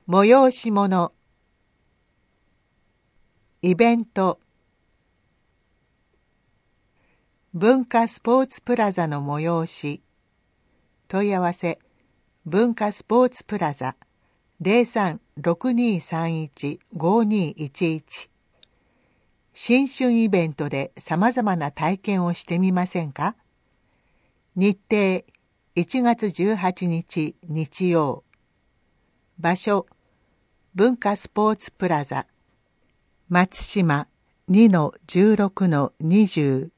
催し物、イベント、文化スポーツプラザの催し、問い合わせ、文化スポーツプラザ 03-6231-5211。新春イベントで様々な体験をしてみませんか？日程1月18日日曜。場所文化スポーツプラザ松島 2-16-20。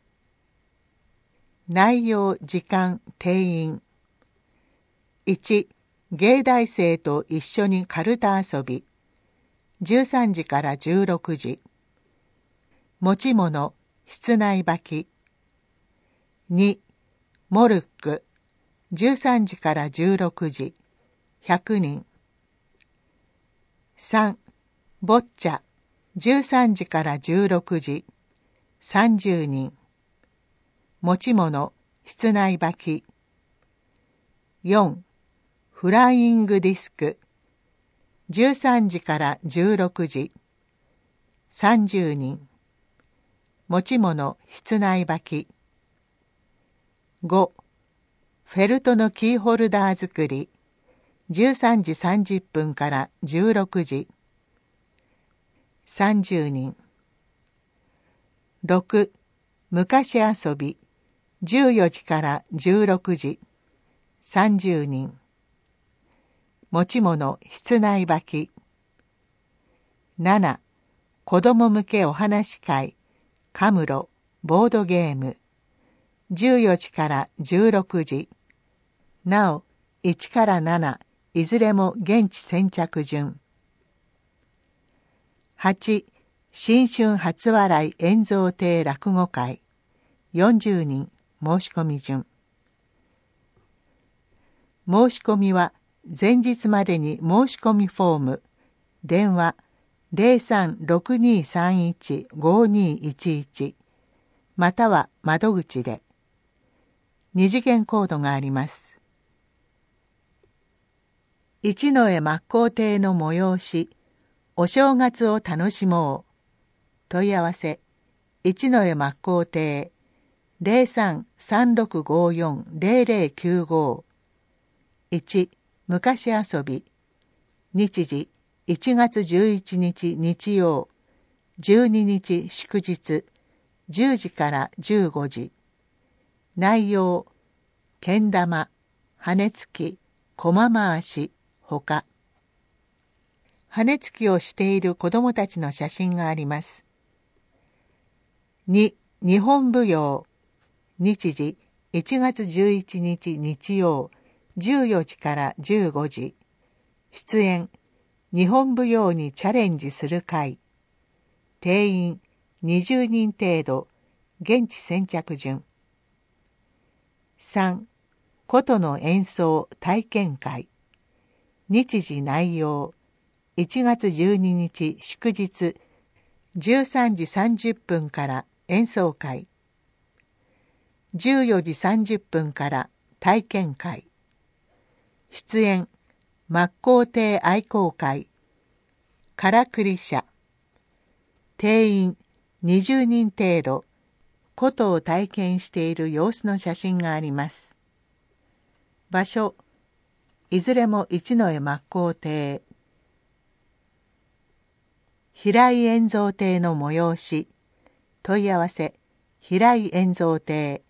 内容時間定員。1、芸大生と一緒にカルタ遊び13時から16時。持ち物室内履き。2、モルック13時から16時100人。3、ボッチャ13時から16時30人。持ち物室内履き。4、フライングディスク13時から16時30人。持ち物室内履き。5、フェルトのキーホルダー作り13時30分から16時30人。6、昔遊び14時から16時30人。持ち物室内履き。7、子供向けお話会カムロボードゲーム14時から16時。なお1から7いずれも現地先着順。8、新春初笑い円蔵亭落語会40人申し込み順。申し込みは前日までに申し込みフォーム、電話 03-6231-5211 または窓口で。二次元コードがあります。一之江真高亭の催し、お正月を楽しもう。問い合わせ、一之江真高亭 03-3654-0095。1、昔遊び。日時、1月11日日曜、12日祝日、10時から15時。内容、けん玉、羽つき、駒回し、ほか。羽つきをしている子どもたちの写真があります。2、日本舞踊。日時、1月11日日曜、14時から15時。出演、日本舞踊にチャレンジする会。定員、20人程度、現地先着順。3、琴の演奏体験会。日時内容、1月12日祝日、13時30分から演奏会。14時30分から体験会。出演、真高亭愛好会、からくり社。定員20人程度、琴を体験している様子の写真があります。場所、いずれも一之江真高亭。平井円蔵亭の催し。問い合わせ、平井円蔵亭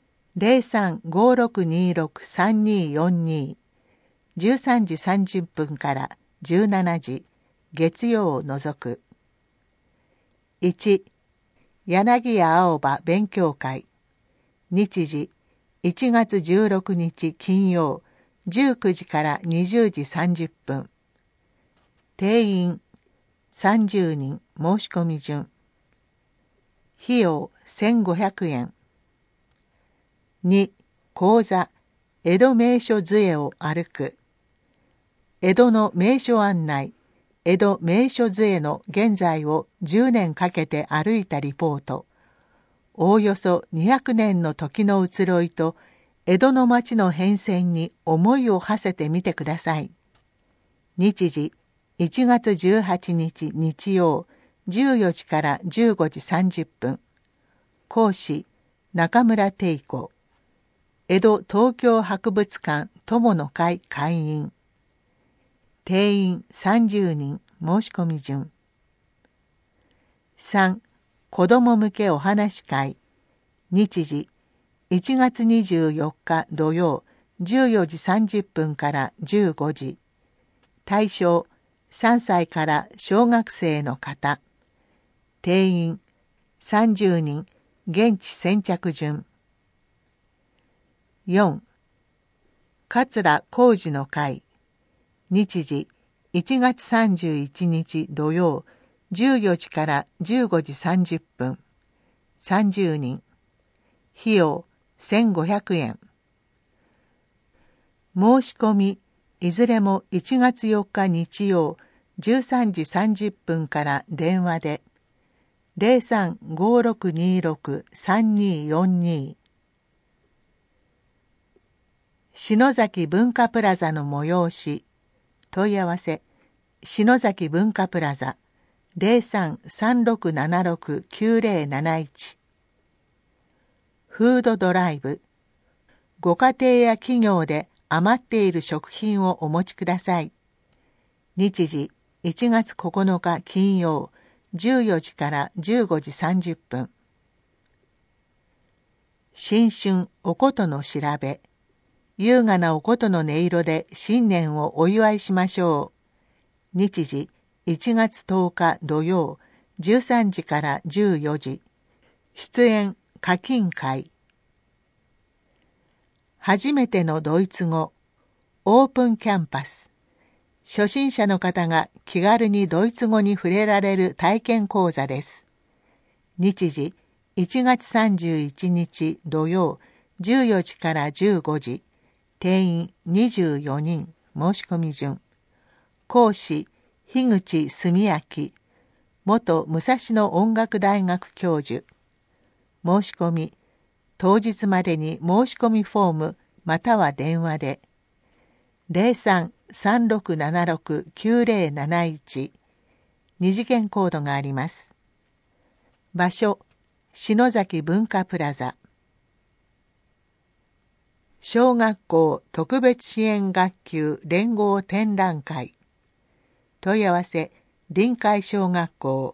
03-5626-3242。13時30分から17時、月曜を除く。1、柳家青葉勉強会。日時、1月16日金曜、19時から20時30分。定員、30人申し込み順。費用1500円。2、講座、江戸名所図会を歩く。江戸の名所案内、江戸名所図会の現在を10年かけて歩いたリポート。おおよそ200年の時の移ろいと、江戸の町の変遷に思いを馳せてみてください。 日時1月18日日曜14時から15時30分。講師中村貞子。江戸東京博物館友の会会員。定員30人。申し込み順。3. 子ども向けお話会。日時1月24日土曜14時30分から15時。対象3歳から小学生の方。定員30人。現地先着順。4. 桂浩二の会。日時1月31日土曜14時から15時30分。30人。費用1500円。申し込みいずれも1月4日日曜13時30分から電話で03-5626-3242。篠崎文化プラザの催し。問い合わせ篠崎文化プラザ 03-3676-9071。フードドライブ。ご家庭や企業で余っている食品をお持ちください。日時1月9日金曜14時から15時30分。新春おことの調べ。優雅なおことの音色で新年をお祝いしましょう。日時1月10日土曜13時から14時。出演課金会。初めてのドイツ語オープンキャンパス。初心者の方が気軽にドイツ語に触れられる体験講座です。日時1月31日土曜14時から15時。定員24人。申し込み順。講師樋口澄明。元武蔵野音楽大学教授。申し込み当日までに申し込みフォームまたは電話で03-3676-9071。二次元コードがあります。場所篠崎文化プラザ。小学校特別支援学級連合展覧会。問い合わせ臨海小学校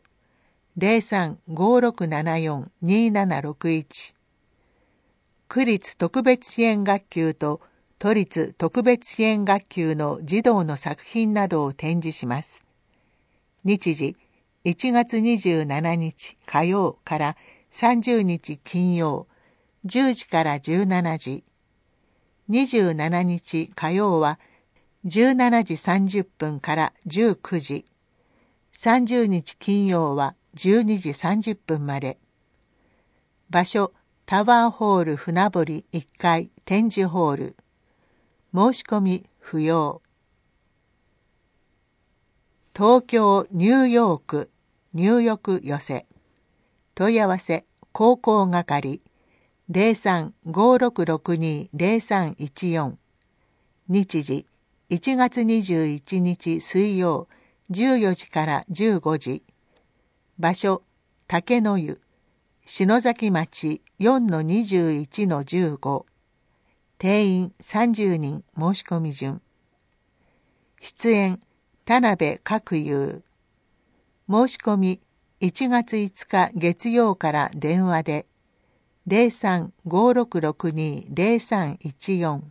03-5674-2761。区立特別支援学級と都立特別支援学級の児童の作品などを展示します。日時1月27日火曜から30日金曜10時から17時。27日火曜は17時30分から19時。30日金曜は12時30分まで。場所タワーホール船堀1階展示ホール。申し込み不要。東京ニューヨーク入浴寄せ。問い合わせ広報係 03-5662-0314。日時1月21日水曜14時から15時。場所竹の湯篠崎町 4-21-15。定員30人。申し込み順。出演田辺角雄。申し込み1月5日月曜から電話で03-5662-0314。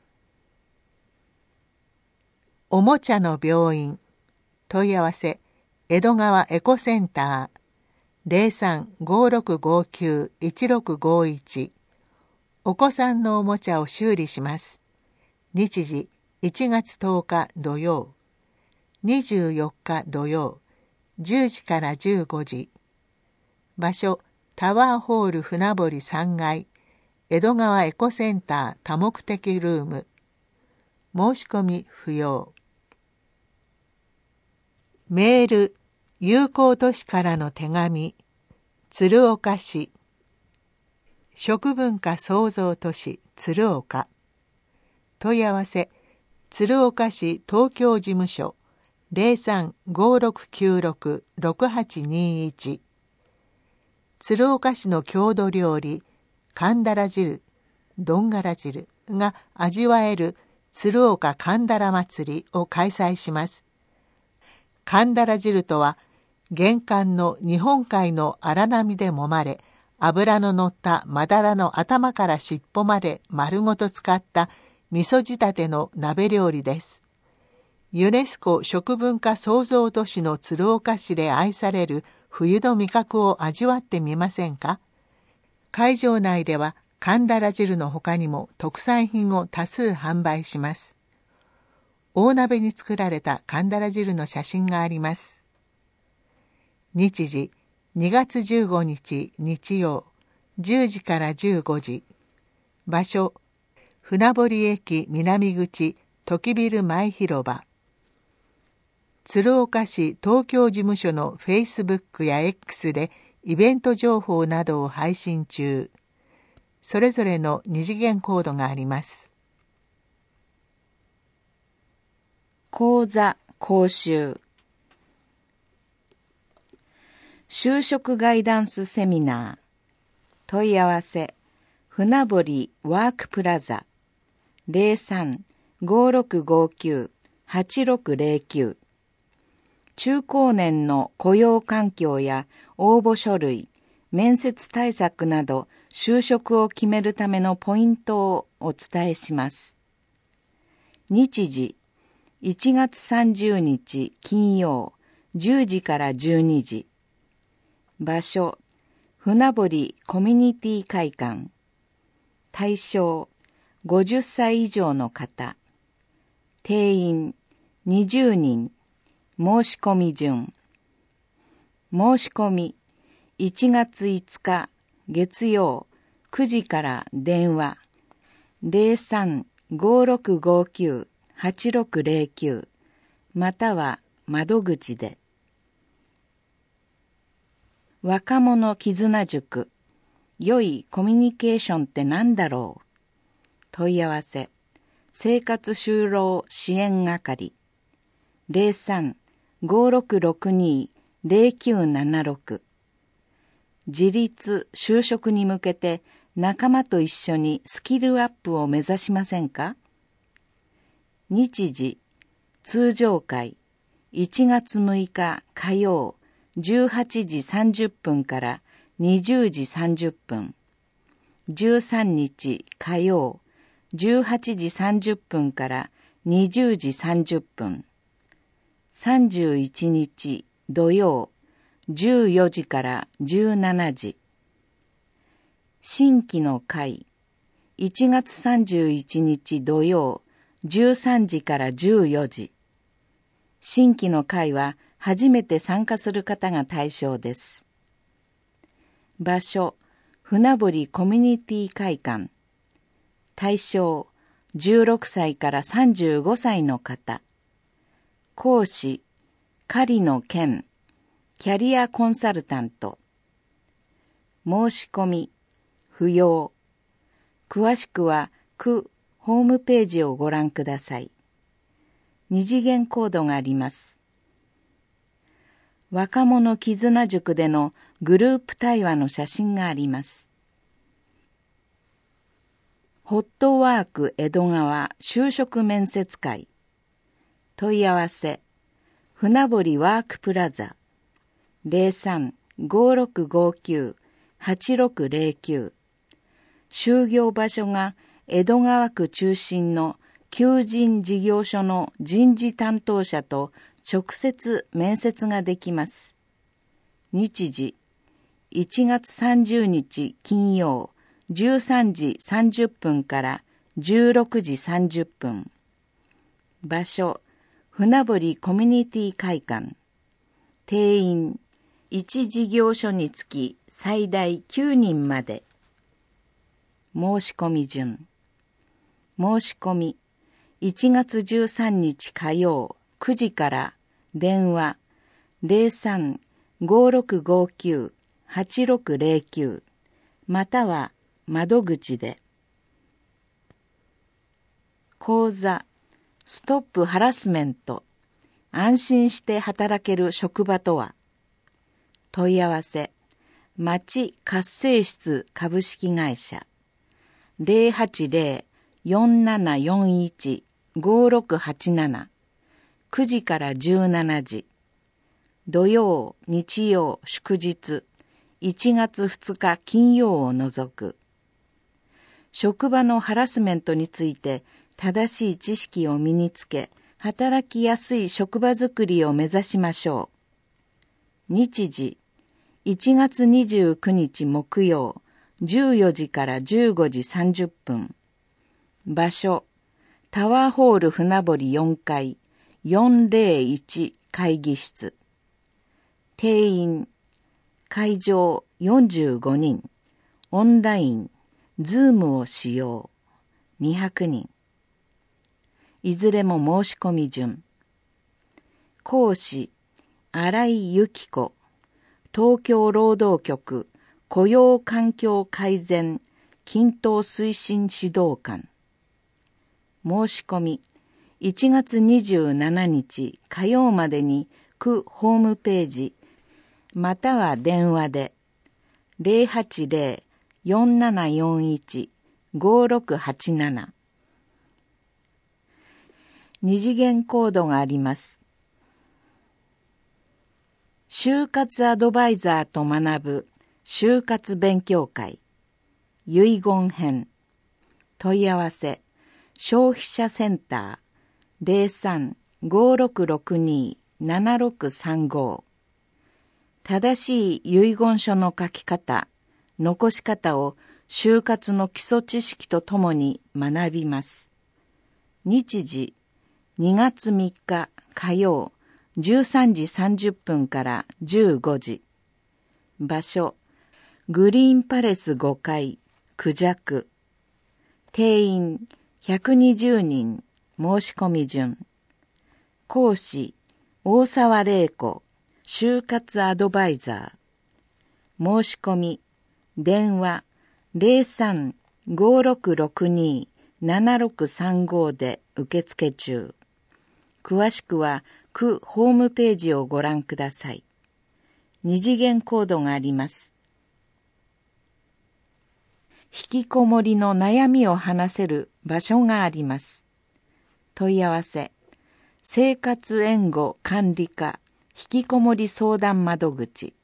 おもちゃの病院。問い合わせ江戸川エコセンター 03-5659-1651。お子さんのおもちゃを修理します。日時1月10日土曜24日土曜10時から15時。場所タワーホール船堀3階江戸川エコセンター多目的ルーム。申し込み不要。メール友好都市からの手紙。鶴岡市食文化創造都市鶴岡。問い合わせ鶴岡市東京事務所 03-5696-6821。鶴岡市の郷土料理、かんだら汁、どんがら汁が味わえる鶴岡かんだら祭りを開催します。かんだら汁とは、玄関の日本海の荒波で揉まれ、脂の乗ったマダラの頭から尻尾まで丸ごと使った味噌仕立ての鍋料理です。ユネスコ食文化創造都市の鶴岡市で愛される冬の味覚を味わってみませんか？会場内ではかんだら汁の他にも特産品を多数販売します。大鍋に作られたかんだら汁の写真があります。日時2月15日日曜10時から15時。場所船堀駅南口時ビル前広場。鶴岡市東京事務所のフェイスブックや X でイベント情報などを配信中。それぞれの二次元コードがあります。 講座講習就職ガイダンスセミナー問い合わせ船堀ワークプラザ 03-5659-8609 中高年の雇用環境や応募書類、面接対策など就職を決めるためのポイントをお伝えします。日時1月30日金曜10時から12時。場所船堀コミュニティ会館。対象50歳以上の方。定員20人。申し込み順。申し込み1月5日月曜9時から電話03-5659-8609または窓口で。若者絆塾良いコミュニケーションって何だろう。問い合わせ生活就労支援係 03-5662-0976 自立就職に向けて仲間と一緒にスキルアップを目指しませんか？日時通常会1月6日火曜18時30分から20時30分。13日火曜18時30分から20時30分。31日土曜14時から17時。新規の会1月31日土曜13時から14時。新規の会は初めて参加する方が対象です。場所船堀コミュニティ会館。対象16歳から35歳の方。講師狩野健キャリアコンサルタント。申し込み不要。詳しくは区ホームページをご覧ください。二次元コードがあります。若者絆塾でのグループ対話の写真があります。ホットワーク江戸川就職面接会。問い合わせ船堀ワークプラザ 03-5659-8609 就業場所が江戸川区中心の求人事業所の人事担当者と直接面接ができます。日時1月30日金曜13時30分から16時30分。場所船堀コミュニティ会館。定員1事業所につき最大9人まで。申し込み順。申し込み1月13日火曜9時から電話03-5659-8609または窓口で。講座ストップハラスメント安心して働ける職場とは？問い合わせ、町活性室株式会社 080-4741-5687 9時から17時、土曜、日曜、祝日、1月2日金曜を除く。職場のハラスメントについて正しい知識を身につけ、働きやすい職場づくりを目指しましょう。日時、1月29日木曜、14時から15時30分。場所、タワーホール船堀4階、401会議室。定員、会場45人、オンライン、ズームを使用、200人。いずれも申し込み順。講師、新井由紀子、東京労働局雇用環境改善均等推進指導官。申し込み、1月27日火曜までに区ホームページ、または電話で 080-4741-5687 二次元コードがあります。就活アドバイザーと学ぶ就活勉強会遺言編。問い合わせ、消費者センター 03-5662-7635。正しい遺言書の書き方、残し方を就活の基礎知識とともに学びます。日時、2月3日火曜13時30分から15時。場所、グリーンパレス5階、クジャク。定員120人、申し込み順。講師、大沢玲子、就活アドバイザー。申し込み、電話03-5662-7635で受付中。詳しくは区ホームページをご覧ください。二次元コードがあります。引きこもりの悩みを話せる場所があります。問い合わせ、生活援護管理課引きこもり相談窓口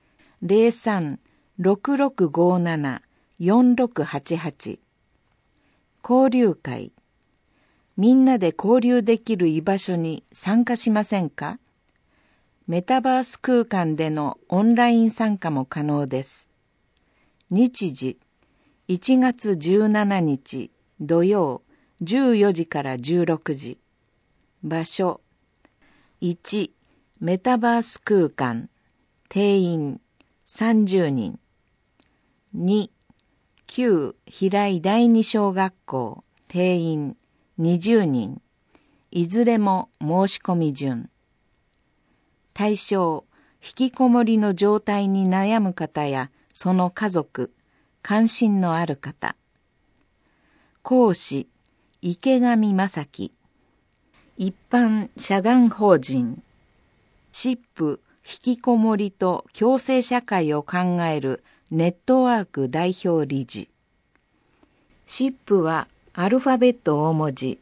03-6657-4688。交流会、みんなで交流できる居場所に参加しませんか？メタバース空間でのオンライン参加も可能です。日時、1月17日土曜14時から16時。場所、1、メタバース空間、定員30人。2、旧平井第二小学校、定員20人。いずれも申し込み順。対象、引きこもりの状態に悩む方やその家族、関心のある方。講師、池上正樹。一般社団法人、シップ引きこもりと共生社会を考えるネットワーク代表理事。シップはアルファベット大文字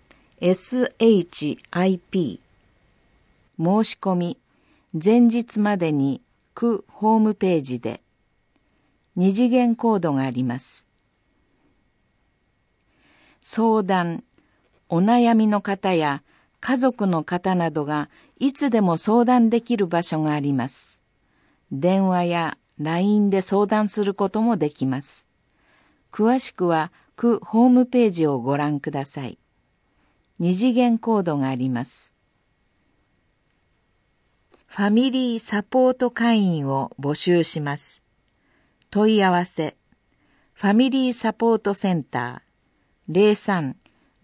SHIP。申し込み、前日までに区ホームページで。二次元コードがあります。相談、お悩みの方や家族の方などがいつでも相談できる場所があります。電話や LINE で相談することもできます。詳しくは区ホームページをご覧ください。二次元コードがあります。ファミリーサポート会員を募集します。問い合わせ、ファミリーサポートセンター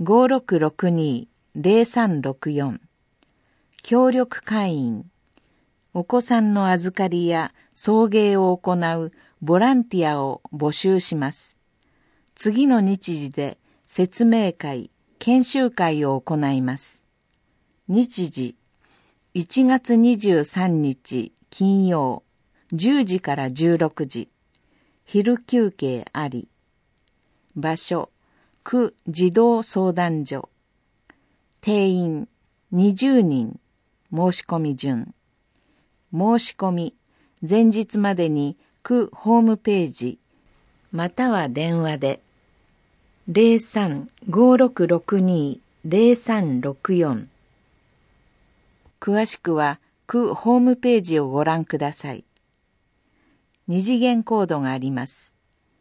03-5662-0364。協力会員、お子さんの預かりや送迎を行うボランティアを募集します。次の日時で説明会、研修会を行います。日時、 1月23日金曜10時から16時、昼休憩あり。場所、区児童相談所。定員20人。申し込み順。申し込み、前日までに区ホームページ、または電話で、03-5662-0364。詳しくは区ホームページをご覧ください。二次元コードがあります。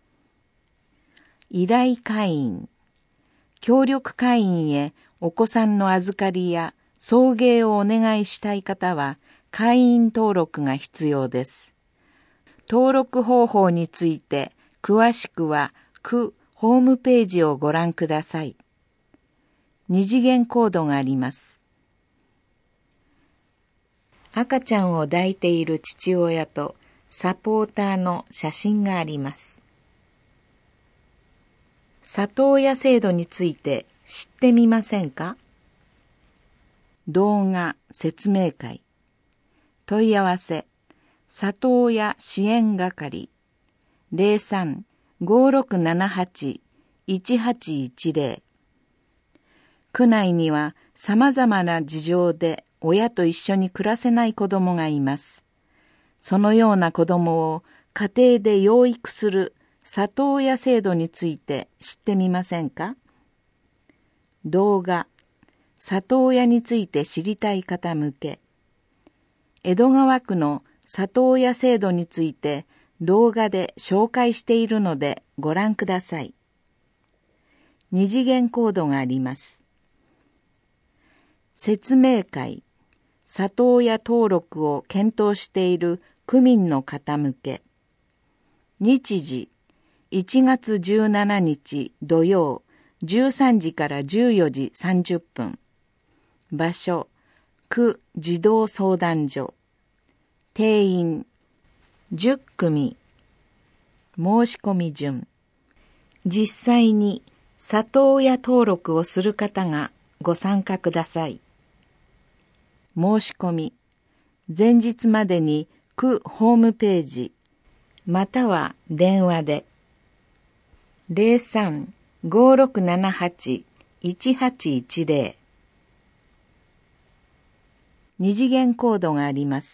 依頼会員、協力会員へお子さんの預かりや送迎をお願いしたい方は会員登録が必要です。登録方法について詳しくは区ホームページをご覧ください。二次元コードがあります。赤ちゃんを抱いている父親とサポーターの写真があります。里親制度について知ってみませんか？動画説明会。問い合わせ、里親支援係 03-5678-1810。区内には様々な事情で親と一緒に暮らせない子供がいます。そのような子供を家庭で養育する里親制度について知ってみませんか？動画、里親について知りたい方向け。江戸川区の里親制度について動画で紹介しているのでご覧ください。二次元コードがあります。説明会、里親登録を検討している区民の方向け。日時、1月17日土曜13時から14時30分。場所、区児童相談所。定員10組。申し込み順。実際に里親登録をする方がご参加ください。申し込み、前日までに区ホームページ、または電話で、03-5678-1810。二次元コードがあります。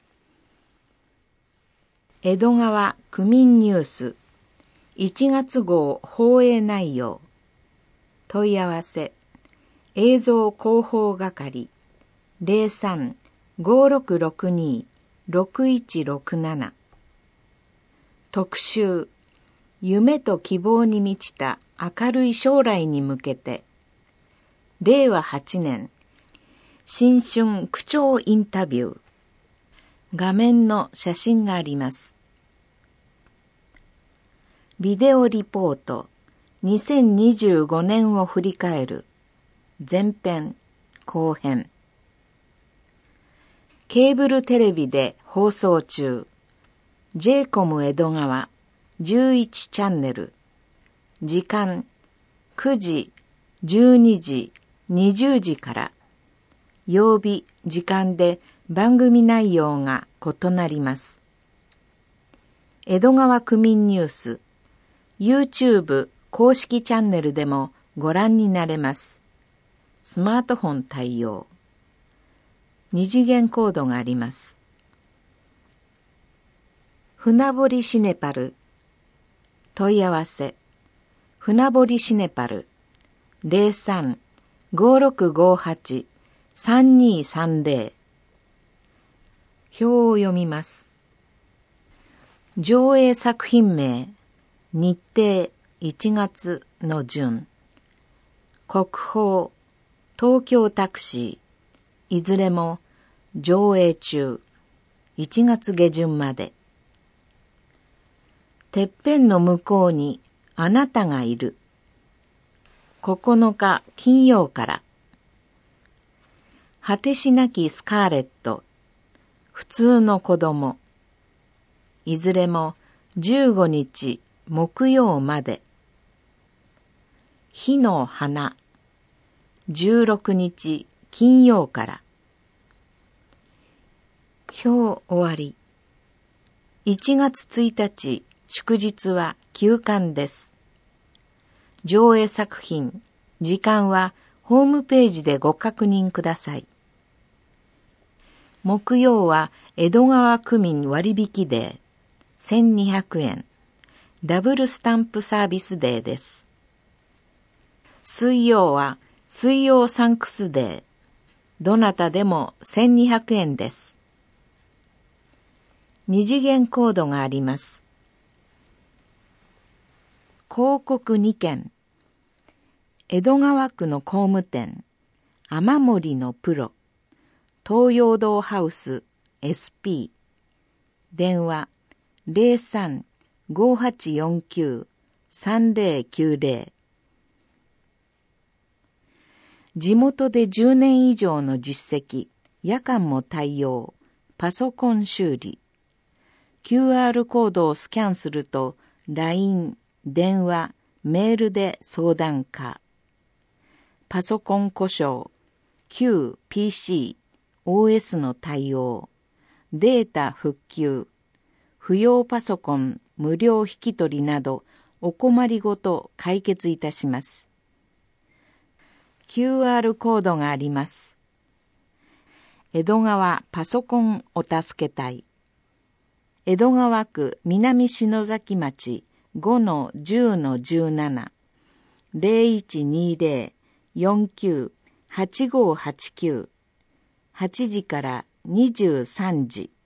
江戸川区民ニュース1月号放映内容。問い合わせ、映像広報係03-5662-6167。特集、夢と希望に満ちた明るい将来に向けて。令和8年、新春区長インタビュー。画面の写真があります。ビデオリポート、2025年を振り返る。前編、後編。ケーブルテレビで放送中。j コム江戸川11チャンネル。時間9時、12時、20時から。曜日、時間で番組内容が異なります。江戸川区民ニュース、YouTube 公式チャンネルでもご覧になれます。スマートフォン対応。二次元コードがあります。船堀シネパル。問い合わせ、船堀シネパル03-5658-3230。表を読みます。上映作品名、日程1月の順。国宝、東京タクシー、いずれも上映中、1月下旬まで。てっぺんの向こうにあなたがいる。9日金曜から。果てしなきスカーレット、普通の子供。いずれも15日木曜まで。火の花、16日金曜から。 表終わり。1月1日、祝日は休館です。上映作品、時間はホームページでご確認ください。木曜は江戸川区民割引デー、1200円。ダブルスタンプサービスデーです。水曜は水曜サンクスデー、どなたでも1200円です。二次元コードがあります。広告2件。江戸川区の工務店、雨漏りのプロ、東洋堂ハウス SP、電話03-5849-3090。地元で10年以上の実績、夜間も対応、パソコン修理。QR コードをスキャンすると LINE、電話、メールで相談可。パソコン故障、旧 PC、OS の対応、データ復旧、不要パソコン無料引き取りなどお困りごと解決いたします。QR コードがあります。江戸川パソコンお助け隊。江戸川区南篠崎町 5-10-17 0120-49-8589 8時から23時。